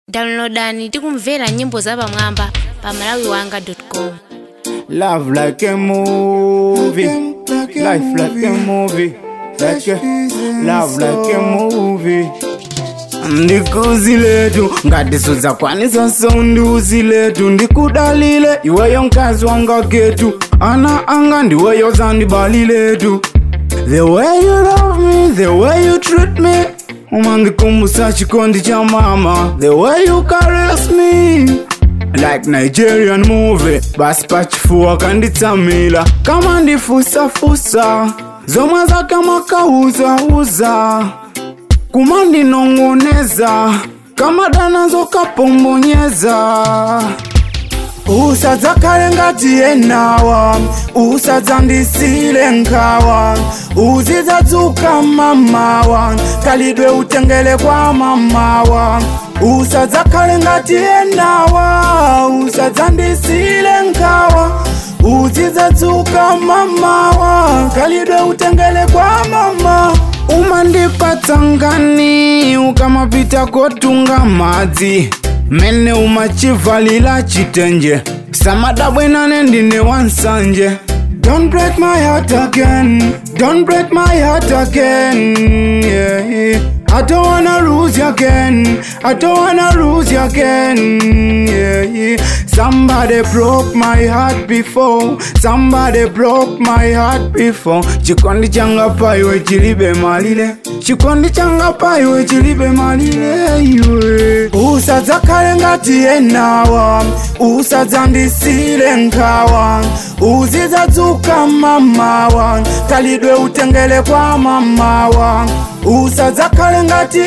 Downloadani tikumvera nyimbo za pamwamba pa malawiwanga.com. Love like a movie, life like a movie, love like a movie. Ndikuziletu ngatisuza kwanisa sonduziletu ndikudalile iweyo mkazi wanga getu ana anga ndiweyo zandibaliletu. The way you love me, the way you treat me, umandikumbusha chikondi cha mama. The way you caress me like Nigerian movie, basi pachifua kanditsamila kama ndifusafusa zomwe zake makauza kumandi nongoneza kama danazo kapombonyeza. Usadzakale ngati enawa, usadzandisile nkawa, uzidzadzuka mamawa, kalidwe utengele kwa mamawa. Usadzakale ngati enawa, usadzandisile nkawa, uzidzadzuka mamawa, kalidwe utengele kwa mama. Umandipatsa ngani ukamapita kotunga madzi, mene umachivalila chitenje samadabwenane ndine wansanje. Don't break my heart again, don't break my heart again, yeah. I don't wanna lose you again, I don't wanna lose you again, yeah. Somebody broke my heart before, somebody broke my heart before. Chikondi changa paiwe chilibe malile, chikondi changa paiwe chilibe malile, iwe. Usadzakale ngati enawa, usadzandisile nkawa, uzidzadzuka mamawa, kalidwe utengele kwa mamawa. Usadzakale ngati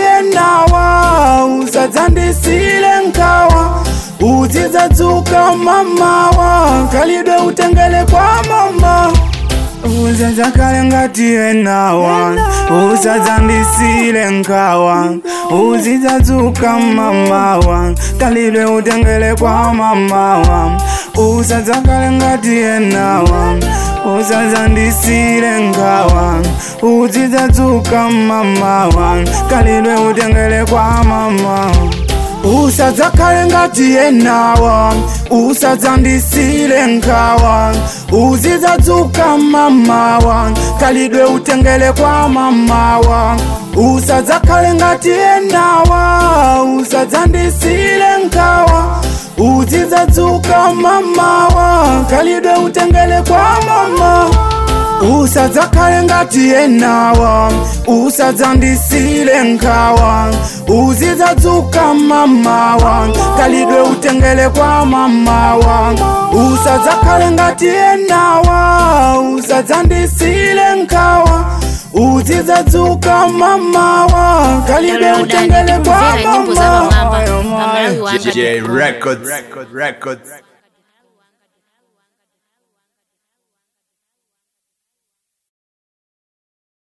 enawa, usadzandisile nkawa, uzidzadzuka mamawa, kalidwe utengele kwa mama. Usadzakale ngati enawa, usadzandisile nkawa, uzidzadzuka mamawa, kalidwe utengele kwa mamawa. Usadzakale ngati enawa, usadzandisile nkawa, uzidzadzuka mamawa, kalidwe utengele kwa mama. Usadzakale ngati enawa, usadzandisile nkawa, uzidzadzuka mamawa, kalidwe utengele kwa mamawa. Usadzakale ngati enawa, usadzandisile nkawa, uzidzadzuka mamawa, kalidwe utengele kwa mama. Usadzakale ngati enawa, usadzandisile nkawa, uzidzadzuka mamawa, kalidwe utengele kwa mamawa. Usadzakale ngati enawa, usadzandisile nkawa, uzidzadzuka mamawa, kalidwe utengele kwa mama. Nyimbo za pamwamba pa malawiwanga.com. J Records.